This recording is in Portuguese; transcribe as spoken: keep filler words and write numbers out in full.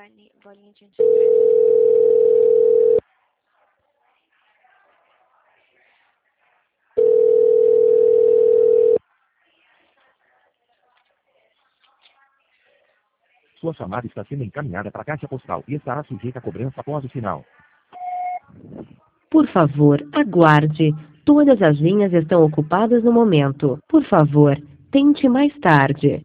bolinha, bolinha de antistresse. Sua chamada está sendo encaminhada para a caixa postal e estará sujeita a cobrança após o sinal. Por favor, aguarde. Todas as linhas estão ocupadas no momento. Por favor, tente mais tarde.